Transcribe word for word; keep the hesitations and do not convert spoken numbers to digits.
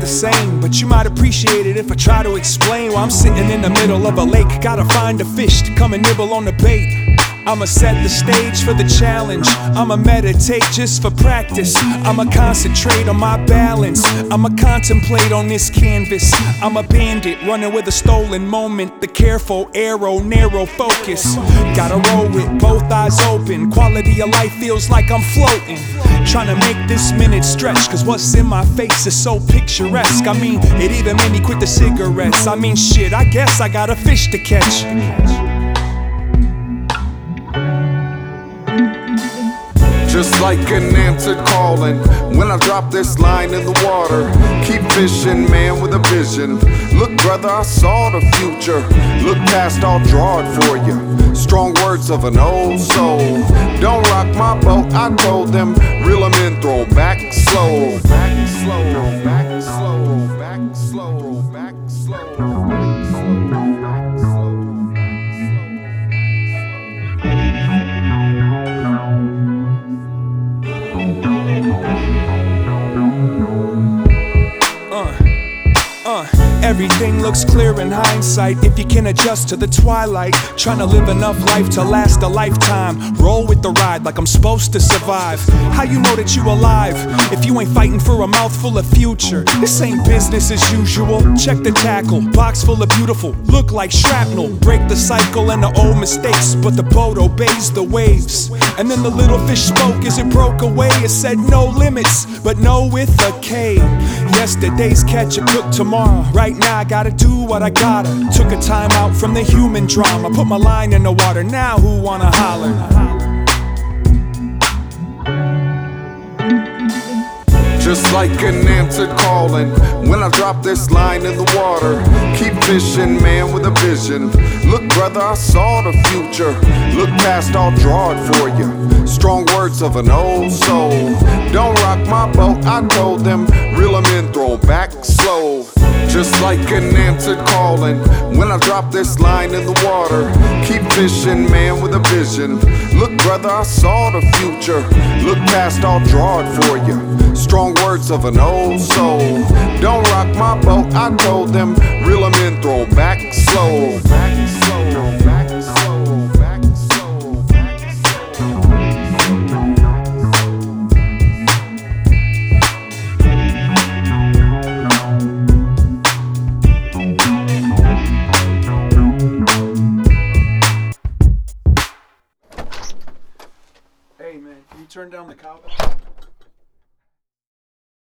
the same, but you might appreciate it if I try to explain why I'm sitting in the middle of a lake. Gotta find a fish to come and nibble on the bait. I'ma set the stage for the challenge. I'ma meditate just for practice. I'ma concentrate on my balance. I'ma contemplate on this canvas. I'm a bandit running with a stolen moment. The careful arrow, narrow focus. Gotta roll with both eyes open. Quality of life feels like I'm floating. Trying to make this minute stretch, cause what's in my face is so picturesque. I mean, it even made me quit the cigarettes. I mean, shit, I guess I got a fish to catch. Just like an answered calling, when I drop this line in the water. Keep fishing, man, with a vision. Look, brother, I saw the future. Look past, I'll draw it for you. Strong words of an old soul. Don't rock my boat, I told them. Reel them in, throw back slow. Back slow, back slow, back slow, back slow, back slow. Everything looks clear in hindsight if you can adjust to the twilight. Trying to live enough life to last a lifetime. Roll with the ride like I'm supposed to survive. How you know that you alive if you ain't fighting for a mouthful of future? This ain't business as usual. Check the tackle, box full of beautiful, look like shrapnel. Break the cycle and the old mistakes, but the boat obeys the waves. And then the little fish spoke as it broke away. It said no limits, but no with a K. Yesterday's catch a cook tomorrow. Right now I gotta do what I gotta. Took a time out from the human drama. Put my line in the water, now who wanna holler? Just like an answered calling, when I drop this line in the water. Keep fishing, man, with a vision. Look, brother, I saw the future. Look past, I'll draw it for you. Strong words of an old soul. Don't rock my boat, I told them. Reel them in, throw back slow. Just like an answered calling, when I drop this line in the water. Keep fishing, man, with a vision. Look, brother, I saw the future. Look past, I'll draw it for you. Strong words of an old soul. Don't rock my boat, I told them. Reel them in, throw back slow. Back slow, back slow, back slow, back Hey man, can you turn down the cowbell?